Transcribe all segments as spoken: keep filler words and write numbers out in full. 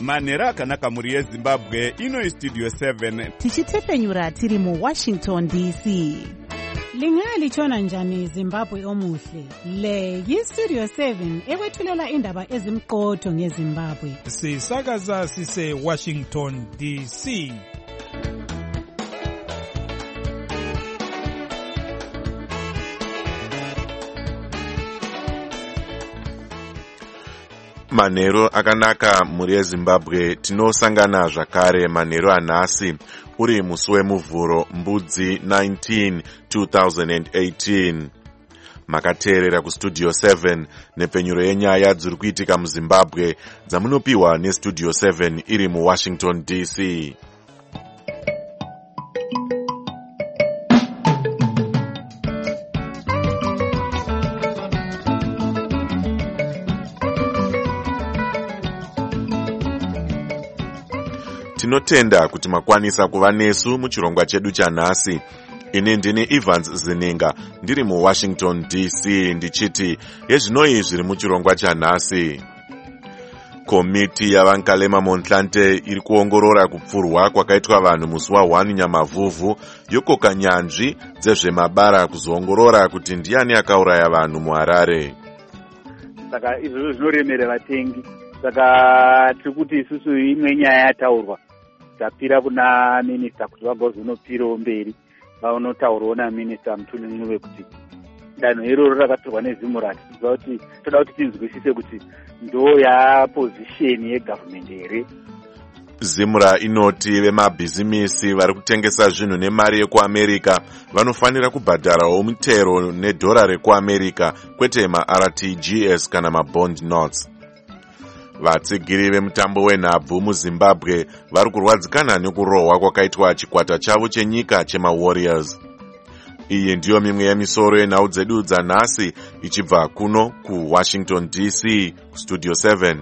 Manheru akanaka mhuri yeZimbabwe, ino Studio seven. Tichitefenyura tiri mu Washington D C. Lingalitshona njani Zimbabwe omuhle? Le yi-Studio seven ekwethulela indaba ezimqotho ngeZimbabwe. Sisakaza sise Washington D C. Manheru akanaka mhuri yeZimbabwe, tinosangana zvakare manheru anhasi uri musi wemuvhuro mbudzi nineteen two thousand eighteen. Makateerera kuStudio seven nepfenyuro yenyaya dziri kuitika muZimbabwe dzamunopiwa neStudio seven iri muWashington D C. Tinotenda kuti makwanisa kuva nesu muchirongwa chedu chanhasi. Ine ndini Evans Zininga ndiri muWashington D C ndichiti yezvinoi zviri muchirongwa chanhasi. Komiti yavankalema Montlante iri kuongorora kupfurwa kwakaitwa vanhu musi wa1 Nyamavhuvhu yokoka nyanzvi dzezvemabara kuzoongorora kuti ndiani akauraya vanhu muHarare. Saka izvo zvinoremera vatengi. Saka tiri kuti isusu imwe nyaya yataurwa tapira kuna minista kuti vagozonopirawo mberi vanotaurawo naminista Mutuli Ncube kuti danho iroro rakatorwa neZimura tiziva kuti toda kuti tinzwisise kuti ndo yapozisheni yegovernment here. Zimura inoti vemabhizimisi vari kutengesa zvinhu nemari yekuAmerika vanofanira kubhadharawo mutero nedhora rekuAmerika kwete maR T G S kana mabond notes. Vatsigiri vemutambo wenhabvu muZimbabwe vari kurwadzikana nekurohwa kwakaitwa chikwata chavo chenyika chemaWarriors. Iyi ndiyo mimwe yemisoro yenhau dzedu dzanhasi ichibva kuno kuWashington D C Studio seven.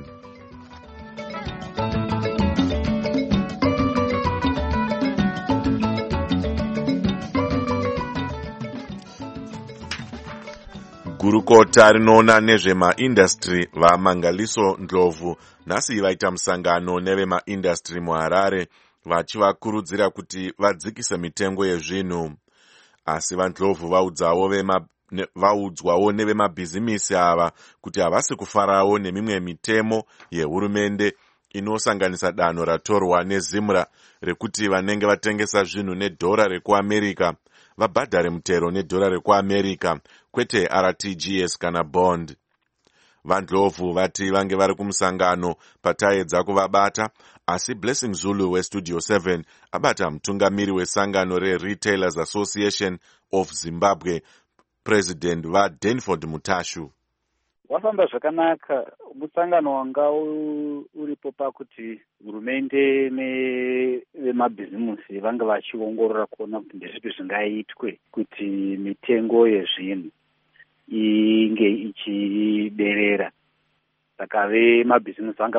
Gurukota rinoona nezvemaindastri vaMangaliso Ndlovu nhasi vaita musangano nevemaindastri muHarare vachivakurudzira kuti vadzikise mitengo yezvinhu. Asi vaNdlovu vaudzawo vema vaudzwawo nevemabhizimisi ava kuti havasi kufarawo nemimwe mitemo yehurumende inosanganisa danho ratorwa neZimura rekuti vanenge vatengesa zvinhu nedhora rekuAmerika vabhadhare mutero nedhora rekuAmerika kwete R T G S kana bond. VaNdlovu vati vange vari kumusangano pataedza kuvabata, asi Blessing Zulu weStudio seven abata mutungamiri wesangano reRetailers Association of Zimbabwe, President vaDenford Mutashu. Wafamba zvakanaka. Musangano wanga uripo pakuti hurumende nevemabhizimusi vange vachiongorora kuona kuti ndezvipi zvingaitwe kuti mitengo yezvinhu inge ichiderera. Saka vemabhizimusi vanga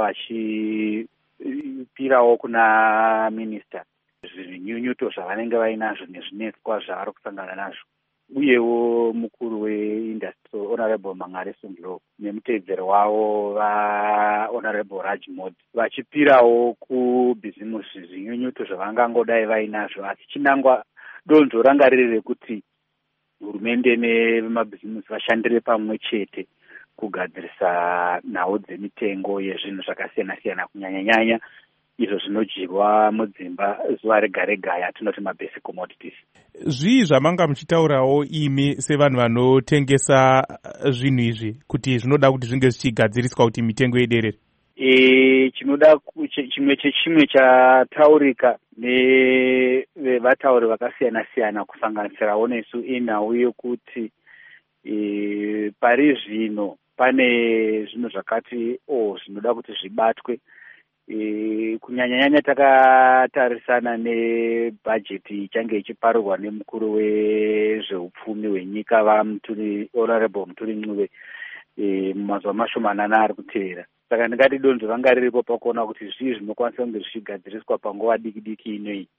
vachipirawo kuna minista zvinyunyuto zvavanenge vainazvo nezvinetswa zvavari kusangana nazvo. Uyewo mukuru weindustry Honorable Mangaliso Ndlovu nemutevedzeri wavo vaHonorable Rajmod vachipirawo kubhizimusi zvinyunyuto zvavangangodai vainazvo, asi chinangwa donzvo ranga riri rekuti hurumende nevemabhizimusi vashandire pamwe chete kugadzirisa nhau dzemitengo yezvinhu zvakasiyana-siyana, kunyanya-nyanya izvo zvinodyirwa mudzimba zuva rega rega yatinoti mabasic commodities. Zvii zvamanga muchitaurawo imi sevanhu vanotengesa zvinhu izvi kuti zvinoda kuti zvinge zvichigadziriswa kuti mitengo iderere? E, chinoda chimwe chechimwe chataurika nevatauri vakasiyana-siyana kusanganisirawo nesu inhau yokuti e, pari zvino pane zvinhu zvakati o zvinoda kuti zvibatwe. E, kunyanya-nyanya takatarisana nebhajeti ichange ichiparirwa nemukuru wezveupfumi wenyika vaMutuli Honorable Mutuli Ncube e, mumazuva mashomanana ari kuteera. Saka ndingati donzvo vanga riripo pakuona kuti zvii zvinokwanisa kunge zvichigadziriswa panguva diki diki inoyi,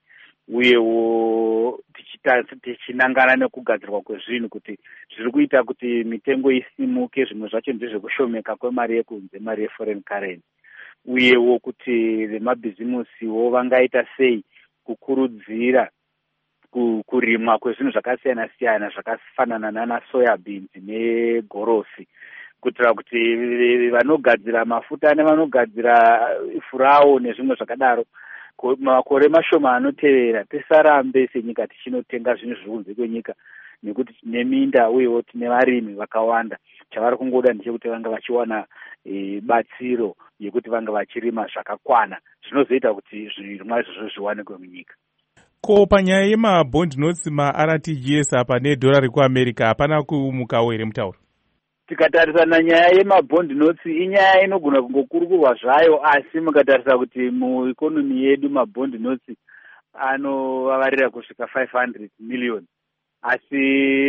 uyewo tichinangana nekugadzirwa kwezvinhu kuti zviri kuita kuti mitengo isimuke, zvimwe zvacho ndezvekushomeka kwemari yekunze, mari yeforeign currency. uyewo kuti vemabhizimusiwo vangaita sei kukurudzira kurimwa kwezvinhu zvakasiyana siyana zvakafanana nana soya beans negorosi, kuitira kuti vanogadzira mafuta nevanogadzira furawo nezvimwe zvakadaro makore mashoma anotevera tisarambe senyika tichinotenga zvinhu zviri kunze kwenyika, nekuti tine minda uyewo tine varimi vakawanda. Chavari kungoda ndechekuti vanga vachiwana e, batsiro yekuti vanga vachirima zvakakwana zvinozoita kuti zvirimwa izvozvo zviwanikwe munyika. Ko panyaya yemabond notes ma-R T G S apa nedhora rekuamerica hapana kumukawo here mutauro? Tikatarisa nyaya yemabond notes inyaya inogona kungokurukurwa zvayo, asi mukatarisa kuti muikonomi yedu mabond notes anovavarira kusvika five hundred million, asi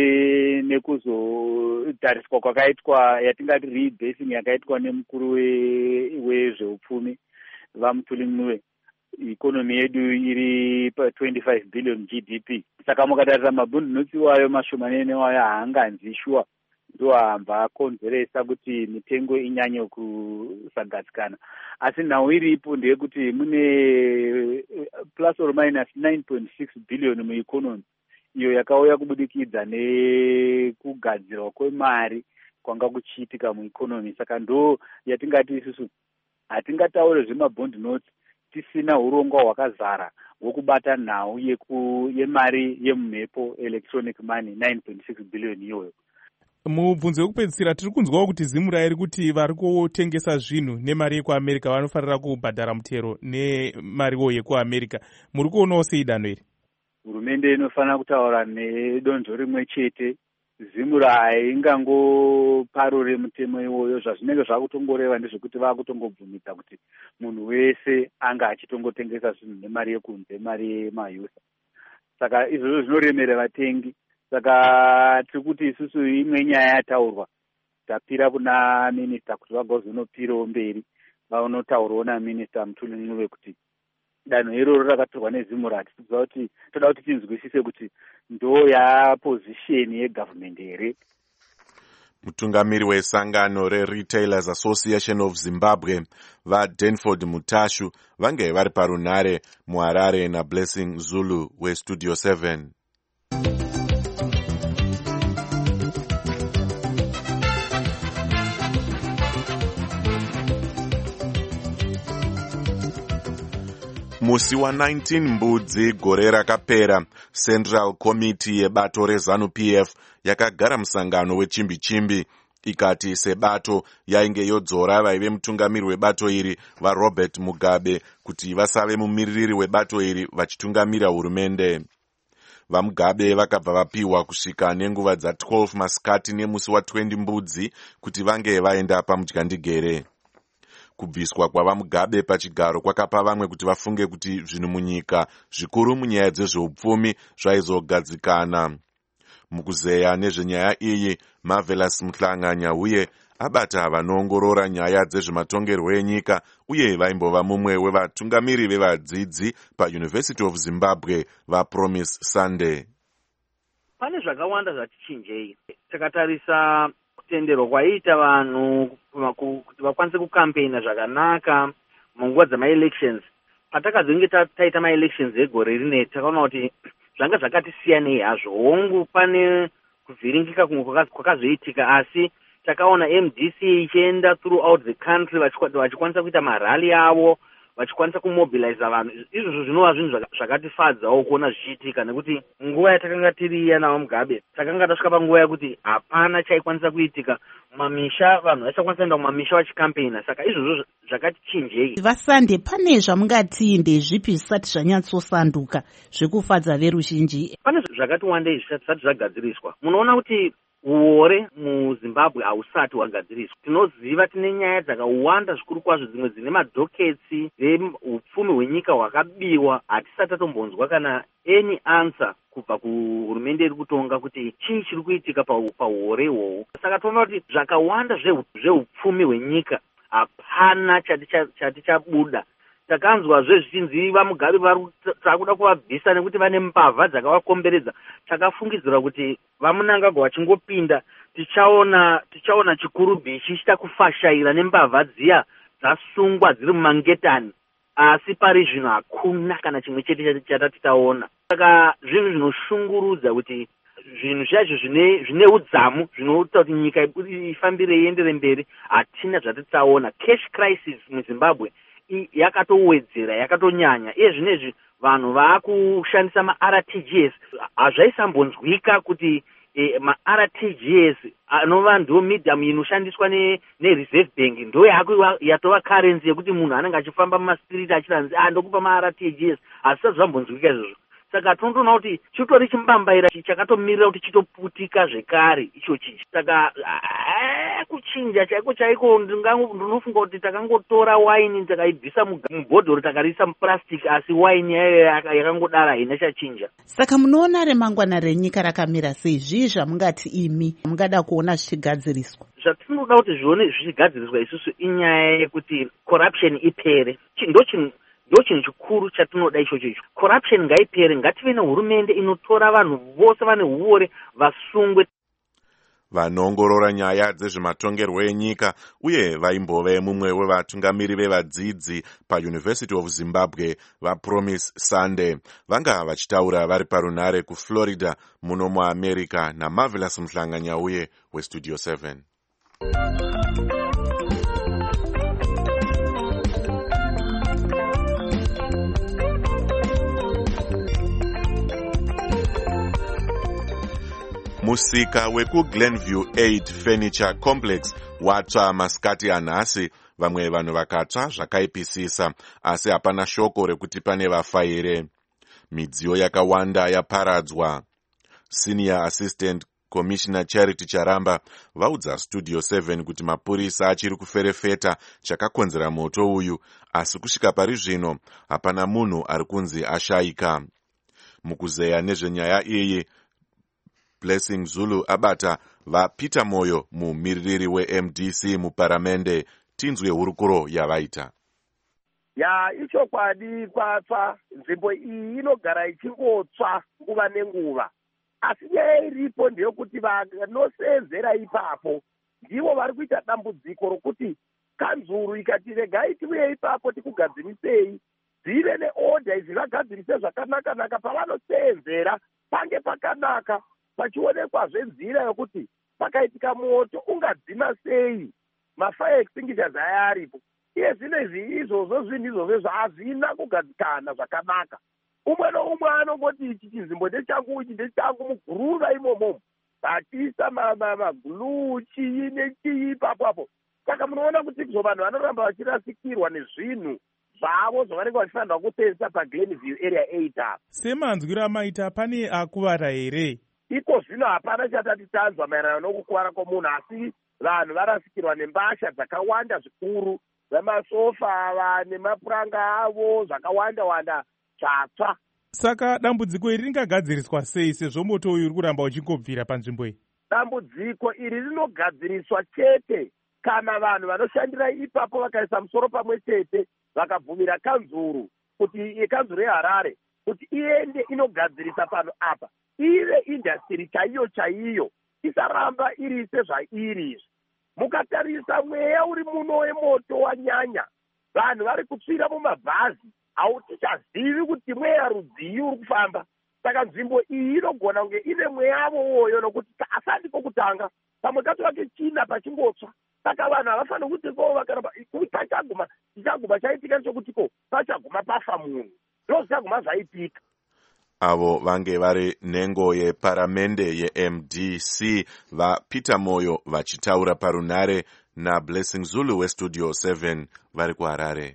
nekuzotariswa kwakaitwa yatingati rebasing yakaitwa nemukuru wezveupfumi vaMutuli Mnuve, ikonomi yedu iri pa twenty-five billion G D P. Saka mukatarisa mabond notes wayo mashomanene wayo haanganzi shuwa, ndo hamba konzeresa kuti mitengo inyanye kusagadzikana. Asi nhau iripo ndeyekuti mune plus or minus nine point six billion muikonomi iyo yakauya kubudikidza nekugadzirwa kwemari kwanga kuchiitika muikonomi. Saka ndo yatingati isusu hatingataure zvemabond notes tisina urongwa hwakazara hwokubata nhau yemari yemumhepo electronic money nine point six billion iyoyo. Mubvunzo wekupedzisira tiri kunzwawo kuti Zimura iri kuti vari kutengesa zvinhu nemari yekuamerica vanofanira kubhadhara mutero nemariwo yekuamerica. Muri kuonawo sei danho iri? Hurumende inofanira kutaura nedonzvo rimwe chete. Zimura haingangoparure mutemo iwoyo. Zvazvinenge zvakutongoreva ndezvekuti vakutongobvumidza kuti munhu wese anga achitongotengesa zvinhu nemari yekunze, mari yemayusa. Saka izvozvo zvinoremera vatengi. Saka tiri kuti isusu imwe nyaya yataurwa tapira kuna minista kuti vagozonopirawo mberi vaonotaurawo naminista Mutuli Mnuve kuti danho iroro rakatorwa neZimura tichiziva kuti toda kuti tinzwisise kuti ndo yapozisheni yegavhumende here. Mutungamiri wesangano reRetailers Association of Zimbabwe vaDanford Mutashu vange vari parunhare muHarare naBlessing Zulu weStudio seven. Musi wa nineteen Mbudzi gore rakapera, Central Committee yebato reZANU-P F yakagara musangano wechimbi-chimbi ikati sebato yainge yodzora vaive mutungamiri webato iri vaRobert Mugabe kuti vasave mumiririri webato iri vachitungamira hurumende. VaMugabe vakabva vapiwa kusvika nenguva dza12 masikati nemusi wa20 Mbudzi kuti vange vaenda pamudyandigere. Kubviswa kwavaMugabe pachigaro kwakapa vamwe kuti vafunge kuti zvinhu munyika zvikuru munyaya dzezveupfumi zvaizogadzikana. Mukuzeya nezvenyaya iyi, Marvelous Muhlanganya uye abata vanoongorora nyaya dzezvematongerwo enyika uye vaimbova mumwe wevatungamiri vevadzidzi paUniversity of Zimbabwe vaPromise Sunday. Pane zvakawanda zvatichinjei. Takatarisa kutenderwa kwaita vanhu kuti vakwanise kukampena zvakanaka munguva dzama-elections. Patakazonge taita ma-elections egore rine takaona kuti zvanga zvakati siyanei hazvo. Hongu pane kuvhiringika kumwe kwakazoitika, asi takaona M D C ichienda throughout the country vachikwanisa kuita marali avo, vachikwanisa kumobilize vanhu. Izvozvo zvinova zvinhu zvakatifadzawo kuona zvichiitika, nekuti nguva yatakanga tiri iya naVaMugabe takanga tasvika panguva yekuti hapana chaikwanisa kuitika mumamisha, vanhu vachakwanisa kuenda kumamisha vachikampena. Saka izvozvo zvakatichinjei. Vasande, pane zvamungati ndezvipi zvisati zvanyatsosanduka zvekufadza veruzhinji? Pane zvakati wandei zvisati zvagadziriswa. Munoona kuti uore muZimbabwe hausati hwagadziriswa. Tinoziva tine nyaya dzakawanda zvikuru kwazvo, dzimwe dzine madhoketsi dzeupfumi hwenyika hwakabiwa. Hatisati tatombonzwa kana any answer kubva kuhurumende iri kutonga kuti chii chiri kuitika pauore ihwohwo. Saka toona kuti zvakawanda zveupfumi hwenyika hapana chati chabuda. Takanzwazve zvichinzi vaMugabe takuda kuvabvisa nekuti vane mbavha dzakavakomberedza. Takafungidzira kuti vaMunangagwa vachingopinda tichaona tichaona chikurubi chichita kufashaira nembavha dziya dzasungwa dziri mumangetani, asi pari zvino hakuna kana chimwe chete chatati taona. Saka zvinhu zvinoshungurudza kuti zvinhu zvacho zvine zvine udzamu zvinoita kuti nyika ifambire iendere mberi hatina zvatati taona. Cash crisis muZimbabwe yakatowedzera, yakatonyanya. Iye zvinezvi vanhu vaakushandisa ma-R T G S. Hazvaisambonzwika kuti E, ma-R T G S anova ndo medium inoshandiswa neReserve Bank ndo yatova currency yekuti munhu anenge achifamba mumastriti achiranzi ah ndokupa ma-R T G S, asi zvambonzwika izvozvo. Saka tinotoona kuti chitori chimbambaira chakatomirira kuti chitoputika zvekare icho chichi. Saka kuchinja chaiko chaiko ndinofunga kuti takangotora waini takaibvisa mubhodhoro takariisa mupurasitiki, asi waini yayo yakangodara haina chachinja. Saka munoona remangwana renyika rakamira sei? Zvii zvamungati imi mungada kuona zvichigadziriswa? Zvatinoda kuti zvione zvichigadziriswa isusu inyaya yekuti corruption ipere. Ndo chinhu ndo chinhu chikuru chatinoda ichocho icho. Corruption ngaipere, ngative nehurumende inotora vanhu vose vane huore vasungwe. Vanoongorora nyaya dzezvematongerwo enyika uye vaimbove mumwe wevatungamiri vevadzidzi paUniversity of Zimbabwe vaPromise Sunday vanga vachitaura vari parunare kuFlorida muno muAmerica naMarvelous Mhlanganyauye weStudio seven. Musika wekuGlenview eight Furniture Complex watsva masikati anhasi, vamwe vanhu vakatsva zvakaipisisa, asi hapana shoko rekuti pane vafa here. Midziyo yakawanda yaparadzwa. Senior Assistant Commissioner Charity Charamba vaudza Studio seven kuti mapurisa achiri kuferefeta chakakonzera moto uyu, asi kusvika pari zvino hapana munhu ari kunzi ashayika. Mukuzeya nezvenyaya iyi, Blessing Zulu abata vaPeter Moyo mumiririri weM D C muparamende. Tinzwe hurukuro yavaita. Ya ichokwadi kwatsva, nzvimbo iyi inogara ichingotsva nguva nenguva, asi nyaya iripo ndeyekuti vanosenzera ipapo ndivo vari kuita dambudziko rokuti kanzuru ikati regai tiuye ipapo tikugadzirisei, dzive neorder idzi vagadzirise zvakanaka-naka, pavanosenzera pange pakanaka, pachionekwa zvenzira yokuti pakaitika moto ungadzima sei, mafire extinguishers aya aripo. Iye zvinezvi izvozvo zvinhu izvozvo zvazvina kugadzikana zvakanaka. Umwe noumwe anongoti ichi chinzvimbo ndechangu, ichi ndechangu, muguruva imomo vatisa magulu chii nechii ipapo. Saka munoona kuti izvo vanhu vanoramba vachirasikirwa nezvinhu zvavo zvavanenge vachifanirwa kusenzesa paGlenview area eight apa. Semanzwiro amaita, pane akuvara here? Iko zvino hapana chatati tanzwa maererano nokukuvara kwomunhu, asi vanhu varasikirwa nembasha dzakawanda zvikuru, vemasofa ava nemapuranga avo zvakawanda-wanda zvatsva. Saka dambudziko iri ringagadziriswa sei sezvo moto uyu uri kuramba uchingobvira panzvimbo iyi? Dambudziko iri rinogadziriswa chete kana vanhu vanoshandira ipapo vakaisa musoro pamwe chete vakabvumira kanzuru kuti kanzuru yeHarare kuti iende inogadzirisa pano apa, ive industry chaiyo chaiyo, isaramba iri sezvairi izvi. Mukatarisa mweya uri muno wemoto wanyanya, vanhu vari kutsvira mumabhazi, hautichazivi kuti mweya rudzii uri kufamba. Saka nzvimbo iyi inogona kunge ine mweya wowoyo nokuti asati kokutanga pamwe kato vake china pachingotsva. Saka vanhu havafaniri kuti ko vakaramba pachaguma chichaguma chaitika nechekuti ko pachaguma pafa munhu, ndo zvichaguma zvaitika. Avo vange vari nhengo yeparamende yeM D C vaPeter Moyo vachitaura parunare naBlessing Zulu weStudio seven vari kuHarare.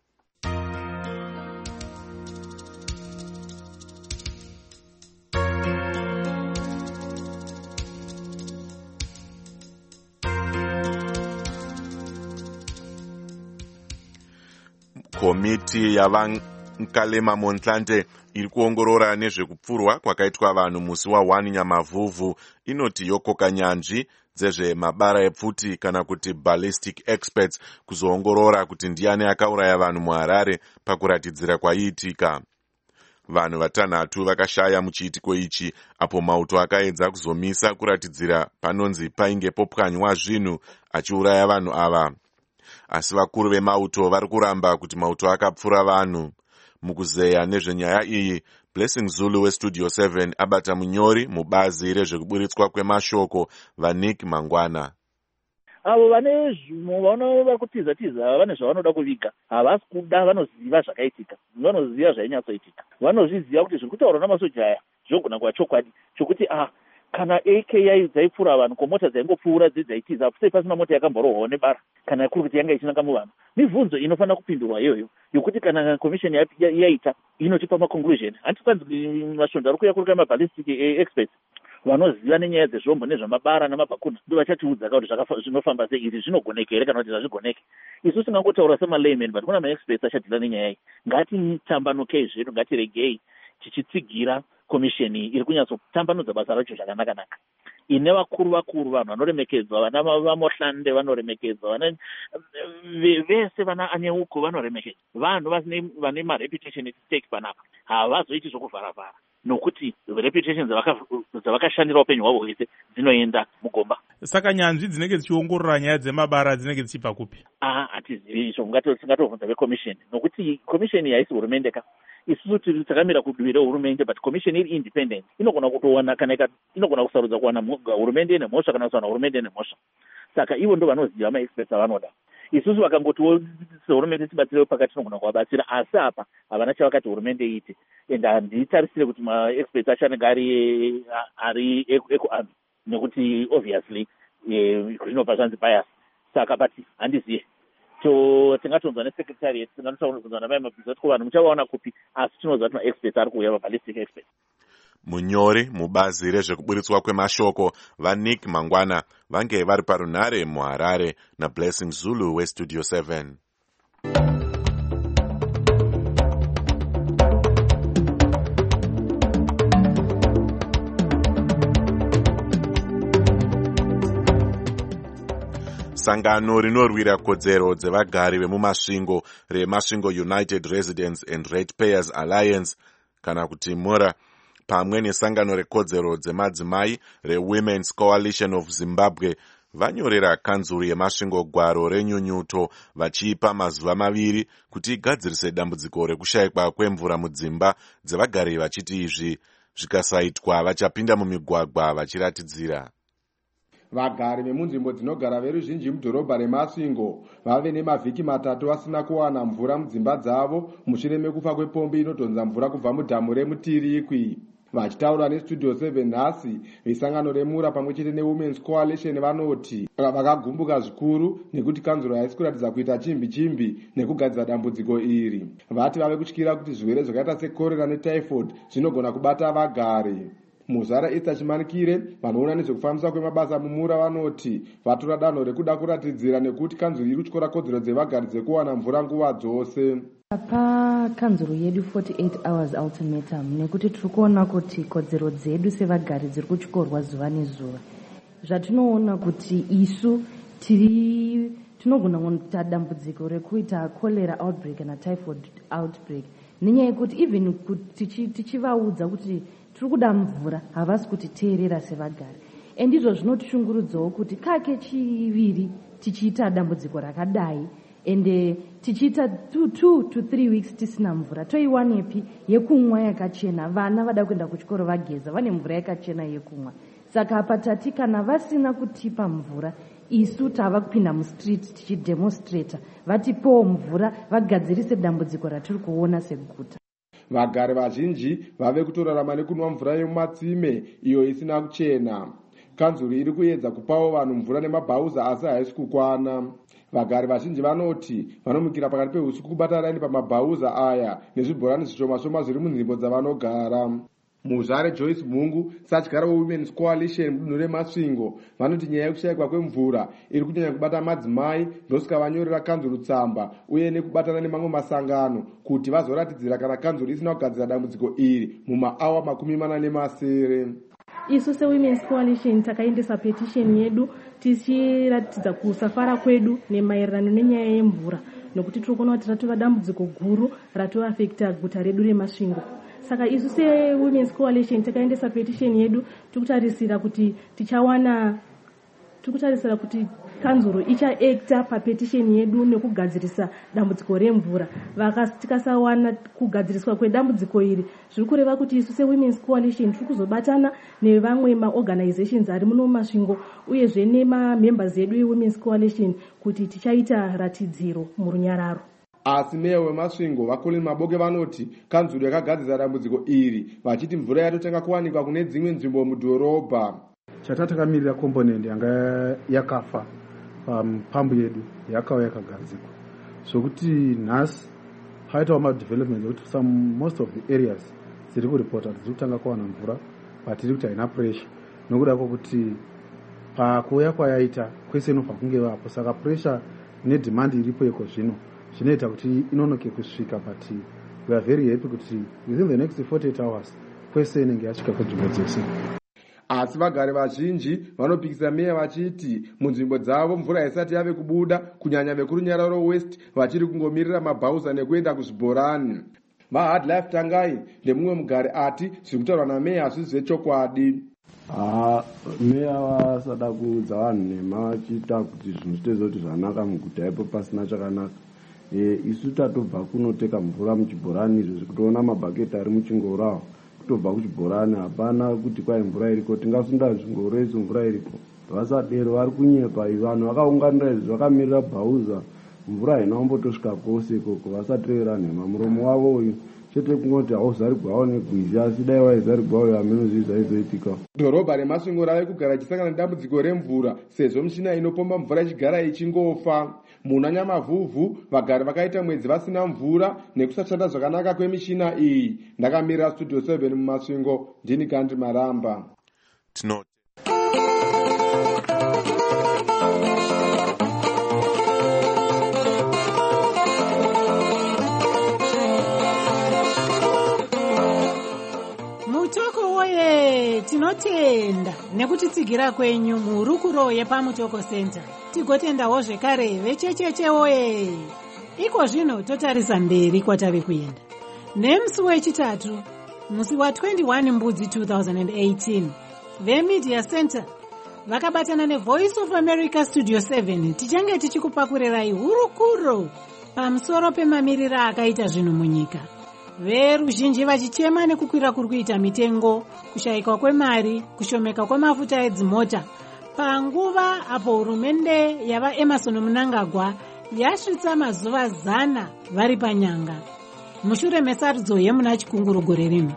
Komiti yavankalema Montlante iri kuongorora nezvekupfurwa kwakaitwa vanhu musi waone Nyamavhuvhu inoti yokoka nyanzvi dzezvemabara epfuti kana kuti ballistic experts kuzoongorora kuti ndiani akauraya vanhu muHarare pakuratidzira kwaiitika. Vanhu vatanhatu vakashaya muchiitiko ichi apo mauto akaedza kuzomisa kuratidzira panonzi painge popwanywa zvinhu achiuraya vanhu ava. asi vakuru vemauto vari kuramba kuti mauto akapfura vanhu. Mukuzeya nezvenyaya iyi, Blessing Zulu westudio seven abata munyori mubazi rezvekuburitswa kwemashoko vaNick Mangwana. Avo vane zvimo vanova kutiza tiza vane zvavanoda kuviga havasi kuda, vanoziva zvakaitika, vanoziva zvainyatsoitika, vanozviziva kuti zviri kutaurwa namasoja aya zvogona kuva chokwadi chokuti ah kana A K I dzaipfuura vanhu komota dzaingopfuura dzaitiza sei pasina mota yakamborohwawo nebara kana kuri kuti yanga ichinanga muvanhu. Mibvunzo inofanira kupindurwa iyoyo yokuti kana commission yaita inotipa maconclusion. Handikwanzi masvondo ari kuuya kuri kamaballistic experts vanoziva nenyaya dzezvombo nezvamabara namabhakuna ndo vachatiudza kuti zvinofamba sei, izvi zvinogoneka here kana kuti hazvigoneki. Isu tingangotaura semalayman but kuna maexperts achadhila nenyaya iyi. Ngatitambanukei zvedu, ngatiregei tichitsigira komisheni iri kunyatsotambanudza basa racho zvakanaka-naka, ine vakuru vakuru vanhu vanoremekedzwa, vana vamohlande vanoremekedzwa, vana vese vana anyeuko vanoremekedzwa, vanhu vane mareputation stake panapa havazoiti zvokuvhara-vhara nokuti reputation dzavakashandira upenyu hwavo hwese dzinoenda mugomba. Saka nyanzvi dzinenge dzichiongorora nyaya dzemabara dzinenge dzichibva kupi? Ah, hatizivi izvo, tingatovhunza vekomisheni nokuti komisheni haisi hurumende ka. Isusu takamira kudivi rehurumende but commission iri independent inogona kutowana kana inogona kusarudza kuwana hurumende ine mhosva kana kusana hurumende ine mhosva. Saka ivo ndo vanoziva maexperts avanoda. Isusu vakangotiwo sehurumende tibatsire pakati tinogona kuvabatsira, asi apa havana chavakati hurumende iite, ende handitarisire kuti maexperts acho anenge ari ari ekuarmy nekuti obviously zvinobva zvanzi bias. Saka but handiziye to tingatonzwa nesekretariat, tingatonzwa navamabhizi kuti vanhu muchavaona kupi, asi tinoziva kuti maexperts ari kuuya maballistic experts. Munyori mubazi rezvekuburitswa kwemashoko vaNick Mangwana vange vari parunhare muHarare naBlessing Zulu westudio seven. Sangano rinorwira kodzero dzevagari vemumasvingo reMasvingo United Residents and Ratepayers Alliance kana kuti MURA pamwe nesangano rekodzero dzemadzimai reWomen's Coalition of Zimbabwe vanyorera kanzuru yemasvingo gwaro renyunyuto vachiipa mazuva maviri kuti igadzirise dambudziko rekushayikwa kwemvura mudzimba dzevagari, vachiti izvi zvikasaitwa vachapinda mumigwagwa vachiratidzira. Vagari vemunzvimbo dzinogara veruzhinji mudhorobha reMasvingo vave nemavhiki matatu vasina kuwana mvura mudzimba dzavo mushure mekufa kwepombi inodhonza mvura kubva mudhamu remutirikwi. Vachitaura nestudio seven nhasi, vesangano remura pamwe chete neWomen's Coalition vanoti vakagumbuka zvikuru nekuti kanzuro haisi kuratidza kuita chimbi chimbi nekugadzira dambudziko iri. Vati vave kutyira kuti zvirwere zvakaita sekorera netyphoid zvinogona kubata vagari. Muzara Esther Chimanikire vanoona nezvekufambiswa kwemabasa mumura vanoti vatora danho rekuda kuratidzira nekuti kanzuro iri kutyora kodzero dzevagari dzekuwana mvura nguva dzose. Pa kanzuro yedu forty-eight hours ultimatum nekuti tiri kuona kuti kodzero dzedu sevagari dziri kutyorwa zuva nezuva. Zvatinoona kuti isu tiri tinogona kuita dambudziko rekuita cholera outbreak kana typhoid outbreak nenyaya yekuti even tichivaudza kuti tiri kuda mvura havasi kutiteerera sevagari, endizvo zvinotishungurudzawo kuti kake chiviri tichiita dambudziko rakadai ende tichiita two, two to three weeks tisina mvura. Toiwanepi yekumwa yakachena, vana vada kuenda kuchikoro vageza vane mvura yakachena yekumwa. Saka apa tati kana vasina kutipa mvura isu tava kupinda mustreet tichidemonstrata vatipewo mvura vagadzirise dambudziko ratiri kuona seguta. Vagari vazhinji vave kutorarama nekunwa mvura yemumatsime iyo isina kuchena. Kanzuro iri kuedza kupawo vanhu mvura nemabhauza asi haisi kukwana. Vagari vazhinji vanoti vanomukira pakati pehusiku kubata raini pamabhauza aya nezvibhorani zvishoma shoma zviri munzvimbo dzavanogara. Muzvare Joyce Mungu, satyara weWomen's Coalition mudunhu reMasvingo, vanoti nyaya yekushayikwa kwemvura iri kunyanya kubata madzimai, ndosvika vanyorera kanzuro tsamba uye nekubatana nemamwe masangano kuti vazoratidzira kana kanzuro isina kugadzira dambudziko iri mumaawa makumi mana nemasere. Isu seWomen's Coalition takaendesa petition yedu tichiratidza kusafara kwedu nemaererano nenyaya yemvura nokuti tiri kuona kuti ratova dambudziko guru ratoafekta guta redu reMasvingo. Saka isu seWomen's Coalition takaendesa petition yedu tikutarisira kuti tichawana tiri kutarisira kuti kanzuro ichaekta papetisheni yedu nekugadzirisa dambudziko remvura. Tikasawana kugadziriswa kwedambudziko iri, zviri kureva kuti isu seWomen's Coalition tiri kuzobatana nevamwe maorganizations ari muno mumasvingo uyezve nemamembers edu eWomen's Coalition kuti tichaita ratidziro murunyararo. Asi meya wemasvingo vaKolin Maboke vanoti kanzuro yakagadzirisa dambudziko iri vachiti mvura yatotenga kuwanikwa kune dzimwe nzvimbo mudhorobha. Chatatakamirira component yanga yakafa pamupambu yedu yakauya yakagadzikwa, zvokuti nhasi paitawo madevelopment ekuti some most of the areas dziri kuripota dziri kutanga kuwana mvura but tiri kuti haina pressure nokuda kwokuti pakuuya kwayaita kwese inobva kunge vapo, saka pressure nedemand iripo iko zvino zvinoita kuti inonoke kusvika, but we are very happy kuti within the next forty-eight hours kwese inenge yasvika kunzvimbo dzese. Asi vagari vazhinji vanopikisa meya vachiti munzvimbo dzavo mvura isati yave kubuda, kunyanya vekurunyararo west vachiri kungomirira mabhauza nekuenda kuzvibhorani. VaHard Life Tangai ndemumwe mugari ati zviri kutaurwa nameya hazvisi zvechokwadi. Ah, meya vasada kuudza vanhu nhema vachiita kuti zvinhu zvitezoti zvanaka muguta ipo pasina chakanaka. E, isu tatobva kunoteka mvura muchibhorani izvo zvikutoona mabhaketi ari muchingoro kutobva kuchibhorani hapana kuti kwai mvura iriko, tingasunda zvingoro izvo mvura iriko. Vasadero vari kunyepa, vanhu vakaunganira izvi vakamirira bhauza, mvura haina kumbotosvika kwose ikoko, vasateera nhema. Muromo wavo uyu chete kungoti hauzarigwawo negwizi, asi dai waizarigwawo hameno zvaizoitika. Dhorobha remasvingo rave kugara ichisangana nedambudziko remvura sezvo mishina inopomba mvura ichigara ichingofa. Muna Nyamavhuvhu vagari vakaita mwedzi vasina mvura nekusashanda zvakanaka kwemishina iyi. Ndakamirira Studio seven mumasvingo, ndini Gandhi Maramba. Tino Mutoko woye, tinotenda nekutitsigira kwenyu muhurukuro yepaMutoko Center. Tigotendawo zvekare vechecheche woye. Iko zvino totarisa mberi kwatave kuenda. Nemusi wechitatu, musi wa twenty-one Mbudzi two thousand eighteen, veMedia Center vakabatana neVoice of America Studio seven tichange tichikupakurirai hurukuro pamusoro pemamirira akaita zvinhu munyika. Veruzhinji vachichema nekukwira kuri kuita mitengo, kushayikwa kwemari, kushomeka kwemafuta edzimota, panguva apo hurumende yava Emerson Mnangagwa yasvitsa mazuva zana vari panyanga mushure mesarudzo yemuna Chikunguru gore rino.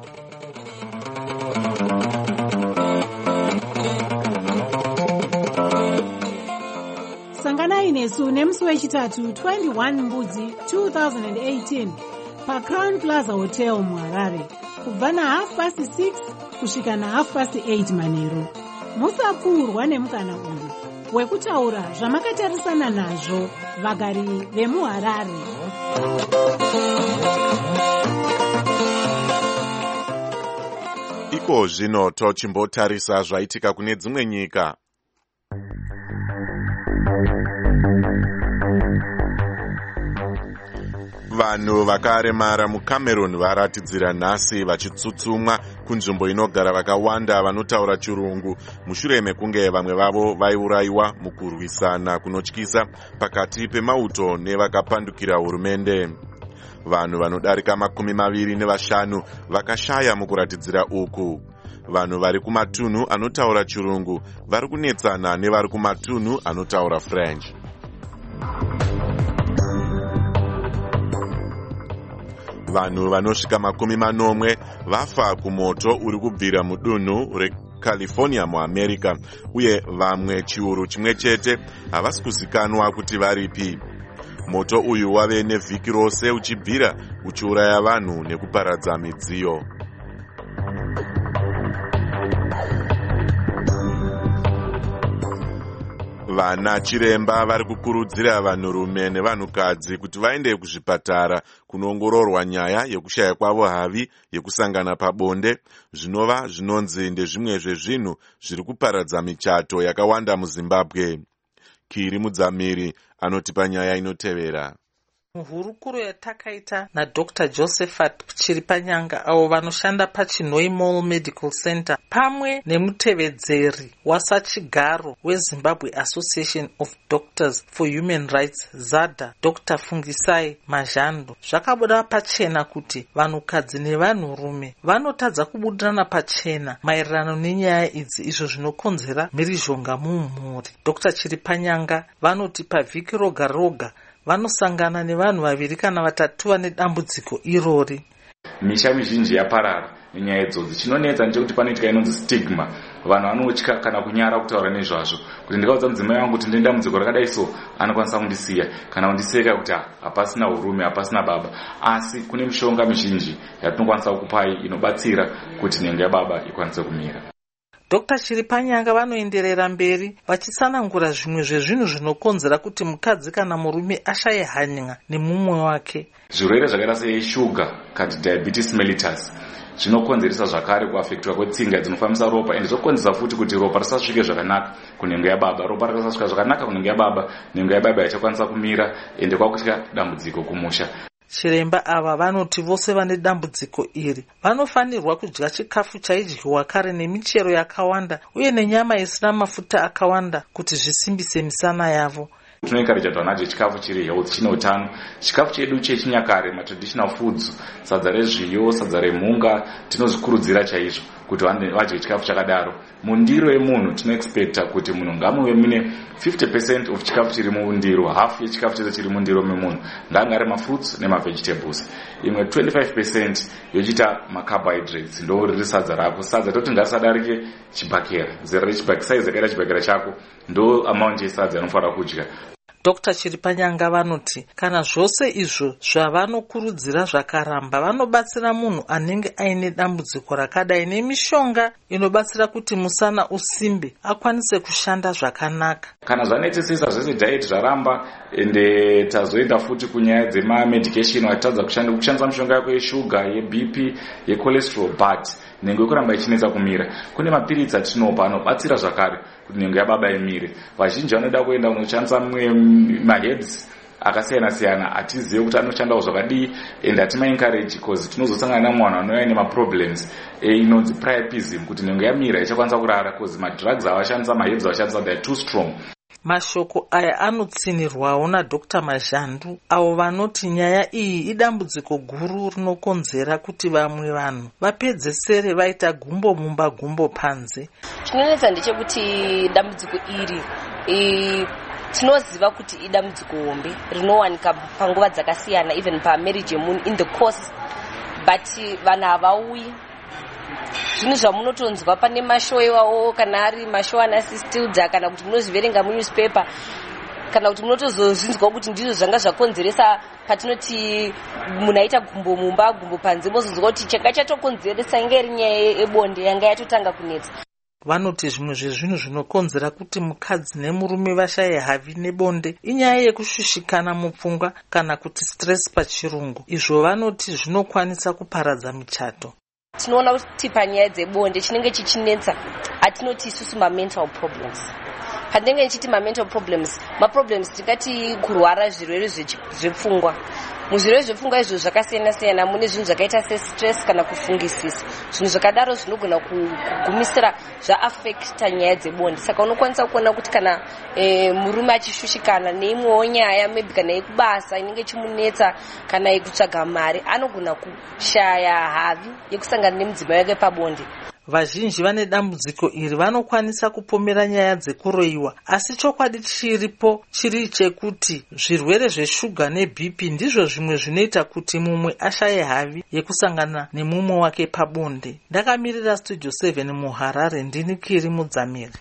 Sanganai nesu nemusi wechitatu twenty-one Mbudzi two thousand eighteen pa Crown Plaza Hotel muHarare kubva na half past six kusvika na half past eight manheru. Musapfuurwa nemukana uyu wekutaura zvamakatarisana nazvo vagari vemuHarare. Iko zvino tochimbotarisa zvaitika kune dzimwe nyika. Vanhu vakaremara muCameroon varatidzira nhasi vachitsutsumwa kunzvimbo inogara vakawanda vanotaura chirungu mushure mekunge vamwe vavo vaiurayiwa mukurwisana kunotyisa pakati pemauto nevakapandukira hurumende. Vanhu vanodarika makumi maviri nevashanu vakashaya mukuratidzira uku. Vanhu vari kumatunhu anotaura chirungu vari kunetsana nevari kumatunhu anotaura French. Vanhu vanosvika makumi manomwe vafa kumoto uri kubvira mudunhu reCalifornia muAmerica, uye vamwe chiuru chimwe chete havasi kuzikanwa kuti varipi. Moto uyu wave nevhiki rose uchibvira uchiuraya vanhu nekuparadza midziyo. Vana chiremba vari kukurudzira vanhurume nevanhukadzi kuti vaende kuzvipatara kunoongororwa nyaya yekushaya kwavo havi yekusangana pabonde, zvinova zvinonzi ndezvimwe zvezvinhu zviri kuparadza michato yakawanda muZimbabwe. Kiri Mudzamiri anotipa nyaya inotevera. muhurukuro yatakaita nadr Josephat Chiripanyanga avo vanoshanda paChinoi Mall Medical Center pamwe nemutevedzeri wasachigaro weZimbabwe Association of Doctors for Human Rights ZADA Dr Fungisai Mazhando, zvakabuda pachena kuti vanhukadzi nevanhurume vanotadza kubudirana pachena maererano nenyaya idzi, izvo zvinokonzera mhirizhonga mumhuri. Dr Chiripanyanga vanoti pavhiki roga roga vanosangana nevanhu vaviri kana vatatu vane dambudziko irori. Misha mizhinji yaparara nenyaya idzodzi. Chinonetsa ndechekuti panoitika inonzi stigma. Vanhu vanotya kana kunyara kutaura nezvazvo, kuti ndikaudza mudzimai wangu kuti ndine dambudziko rakadai so, anokwanisa kundisiya kana kundiseka kuti hapasina urume, hapasina baba. Asi kune mishonga mizhinji yatinokwanisa kukupai inobatsira kuti nhengo yababa ikwanise kumira. Dr Chiripanyanga vanoenderera mberi vachitsanangura zvimwe zvezvinhu zvinokonzera kuti mukadzi kana murume ashaye hanya nemumwe wake. Zvirwere zvakaita seshuga kana diabetes mellitus zvinokonzeresa zvakare kuafektiwa kwetsinga dzinofambisa ropa, ende zvokonzeresa futi kuti ropa risasvike zvakanaka kunhengo yababa. Ropa rikasasvika zvakanaka kunhengo yababa, nhengo yababa haichakwanisa kumira, ende kwakutika dambudziko kumusha. Chiremba ava vanoti vose vane dambudziko iri vanofanirwa kudya chikafu chaidyiwa kare nemichero yakawanda uye nenyama isina mafuta akawanda kuti zvisimbise misana yavo. Tinoencourage vanhu vadye chikafu chiri health, chine utano. Chikafu chedu chechinyakare, matraditional foods, sadza rezviyo, sadza remhunga, tinozvikurudzira chaizvo kuti vadye chikafu chakadaro. Mundiro yemunhu tinoexpecta kuti munhu ngamuve mune fifty percent of chikafu chiri mundiro, half yechikafu chese chiri mundiro memunhu nganga ari mafruits nemavegetables. Imwe twenty-five percent yochiita macarbohydrates, ndo riri sadza rako. Sadza toti ngarisadarike chibhakera, zera rechibhakera, size yakaita chibhakera chako, ndo amount yesadza anofanira kudya. Dr Chiripanyanga vanoti kana zvose izvo zvavanokurudzira zvakaramba, vanobatsira munhu anenge aine dambudziko rakadai nemishonga inobatsira kuti musana usimbe akwanise kushanda zvakanaka. Kana zvanetsesesa zvese diet zvaramba, ende tazoenda futi kunyaya dzemamedication, watadza kushandisa mishonga yako yeshuga, yebp, yecholesterol, but nhengo yekuramba ichinetsa kumira, kune mapiritsi atinopa anobatsira zvakare kuti nhengo yababa imire. Vazhinji vanoda kuenda kunoshandisa mumwe maherbs akasiyana siyana, atizive kuti anoshandawo zvakadii, ende atimaencourage because tinozosangana namunhu anouya nemaproblems inonzi priapism, kuti nhengo yamira ichakwanisa kurara because madrugs avashandisa, maherbs avashandisa, they are too strong. Mashoko aya anotsinirwawo naDr Mazhandu avo vanoti nyaya iyi idambudziko guru rinokonzera kuti vamwe vanhu vapedzesere vaita gumbo mumba gumbo panze. Chinonetsa ndechekuti dambudziko iri e, tinoziva kuti idambudziko hombe rinowanika panguva dzakasiyana, even pamarriage yemunhu in the course, but vanhu havauyi. Zvinhu zvamunotonzwa pane mashow iwawo, kana ari mashow anasistilda, kana kuti munozviverenga munewspaper, kana kuti munotozozvinzwa kuti ndizvo zvanga zvakonzeresa patinoti munhu aita gumbo mumba gumbo panze, mozonzwa kuti changa chatokonzeresa inge iri nyaya yebonde yanga yatotanga kunetsa. Vanoti zvimwe zvezvinhu zvinokonzera kuti mukadzi nemurume vashaye havi nebonde inyaya yekushushikana mupfungwa kana kuti stress pachirungu. Izvo vanoti zvinokwanisa kuparadza michato. Tinoona kuti panyaya dzebonde chinenge chichinetsa atinoti isusu ma-mental problems. Pandinenge ndichiti ma-mental problems, ma-problems tingati kurwara zvirwere zvepfungwa. Muzvirwere zvepfungwa izvo zvakasiyana siyana mune zvinhu zvakaita sestress kana kufungisisa. Zvinhu zvakadaro zvinogona kugumisira zvaaffecta nyaya dzebonde. Saka unokwanisa kuona kuti kana e, murume achishushikana neimwewo nyaya, maybe kana yekubasa inenge chimunetsa, kana yekutsvaga mari, anogona kushaya havi yekusangana nemudzimai wake pabonde. Vazhinji vane dambudziko iri vanokwanisa kupomera nyaya dzekuroyiwa, asi chokwadi chiripo chiri chekuti zvirwere zveshuga nebp ndizvo zvimwe zvinoita kuti mumwe ashaye havi yekusangana nemumwe wake pabonde. Ndakamirira Studio seven muHarare, ndini Kiri Mudzamiri.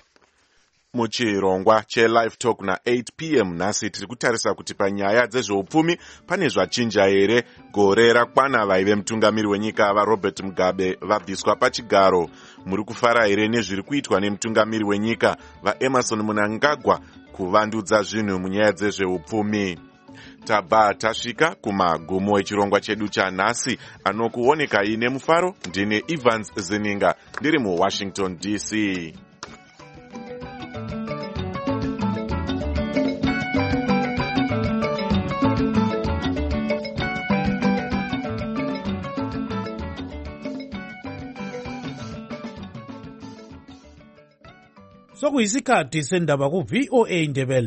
Muchirongwa cheLive Talk na eight p m nhasi tiri kutarisa kuti panyaya dzezveupfumi pane zvachinja here. Gore rakwana vaive mutungamiri wenyika vaRobert Mugabe vabviswa pachigaro. Muri kufara here nezviri kuitwa nemutungamiri wenyika vaEmerson Mnangagwa kuvandudza zvinhu munyaya dzezveupfumi? Tabva tasvika kumagumo echirongwa chedu chanhasi. Anokuonekai nemufaro ndine Evans Zininga ndiri muWashington D C. sokuyisikhathi sendaba ku-V O A Ndebele.